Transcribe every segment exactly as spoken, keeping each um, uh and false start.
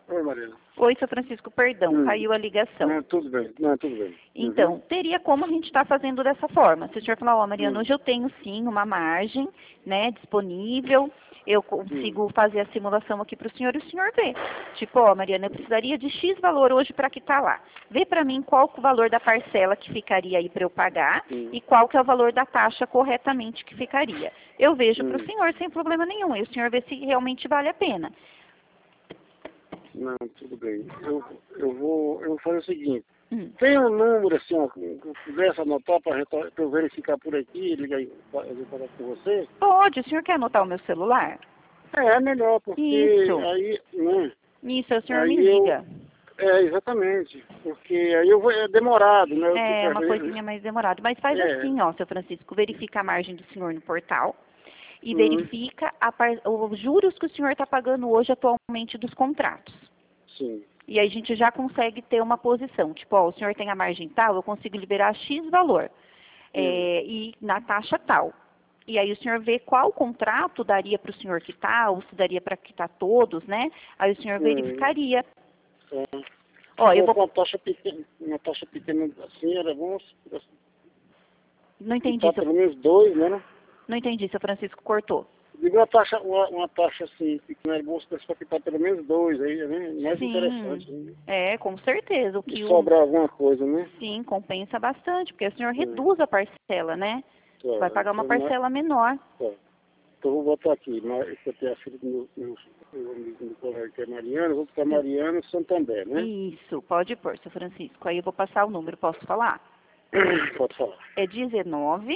Oi, Mariana. Oi, seu Francisco, perdão, Hum. caiu a ligação. Não, tudo bem. Não, tudo bem. Então, Uhum. teria como a gente estar fazendo dessa forma. Se o senhor falar, ó, Mariana, Hum. hoje eu tenho sim uma margem, né, disponível, eu consigo fazer a simulação aqui para o senhor e o senhor vê. Tipo, ó, Mariana, eu precisaria de X valor hoje para quitar lá. Vê para mim qual que é o valor da parcela que ficaria aí para eu pagar Hum. e qual que é o valor da taxa corretamente que ficaria. Eu vejo para o Hum. senhor sem problema nenhum, e o senhor vê se realmente vale a pena. Não, tudo bem. Eu, eu, vou, eu vou fazer o seguinte. Hum. Tem um número, assim, ó, que eu pudesse anotar para eu verificar por aqui, ligar aí, eu falar com você? Pode, o senhor quer anotar o meu celular? É, é melhor, porque Isso. aí, né? Isso, o senhor me Aí eu, liga. é, exatamente. Porque aí eu vou, é demorado, né? Eu, É, tipo, uma coisinha mais demorada. Mas faz é, assim, ó, seu Francisco, verifica a margem do senhor no portal e hum, verifica a par... os juros que o senhor está pagando hoje atualmente dos contratos. sim. E aí a gente já consegue ter uma posição. Tipo, ó, o senhor tem a margem tal, eu consigo liberar X valor. É, e na taxa tal. E aí o senhor vê qual contrato daria para o senhor quitar, ou se daria para quitar todos, né? Aí o senhor Hum, verificaria. é. Ó, eu Ou vou... com uma taxa pequena, uma taxa pequena assim, era bom. Não E entendi, tá seu... pelo menos dois, né? Não entendi, seu Francisco cortou. Digo uma taxa, uma, uma taxa assim, pequena, era bom se fosse para quitar pelo menos dois, aí, né? Mais interessante. Sim, Né? é, com certeza. O E que o... sobrar alguma coisa, né? Sim, compensa bastante, porque o senhor É. reduz a parcela, né? Tá, Vai pagar uma então, mas- parcela menor. tá. Então eu vou botar aqui, mas eu tenho a filha do meu, meu, meu amigo do colégio que é Mariana, eu vou botar Mariana Santander, né? Isso, pode pôr, seu Francisco. Aí eu vou passar o número, posso falar? Pode falar. É dezenove,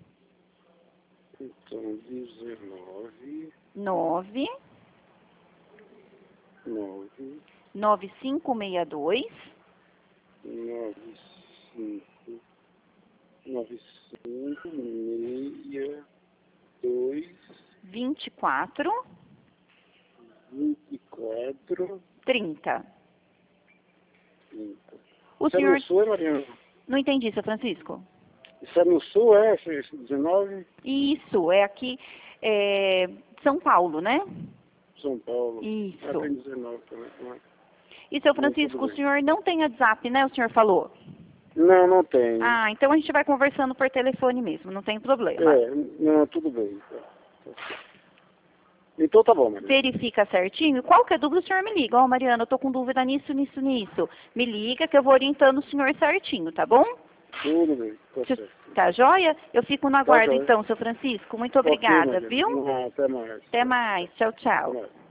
Então, dezenove, nove, nove, nove cinco seis dois, nove, cinco, nove, cinco, meia, dois, vinte e quatro, vinte e quatro, trinta. trinta. O Isso é no senhor... sul, é, Mariana? Não entendi, seu Francisco. Isso é no sul, é? Esse dezenove? Isso, é aqui, é, São Paulo, né? São Paulo. Ah, Isso. tem dezenove também. Não, E, seu não, tudo Francisco, o bem. senhor não tem WhatsApp, né? O senhor falou. Não, não tem. Ah, então a gente vai conversando por telefone mesmo, não tem problema. É, não, tudo bem. Tá, tá certo. Então tá bom, Mariana. Verifica certinho. Qualquer dúvida, o senhor me liga. Ó, Mariana, eu tô com dúvida nisso, nisso, nisso. Me liga que eu vou orientando o senhor certinho, tá bom? Tudo bem, tá Se- certo. Tá joia? Eu fico no Tá aguardo joia. então, seu Francisco. Muito Ok, obrigada, Mariana. viu? Não, até mais. Até mais. Tchau, Até tchau. mais.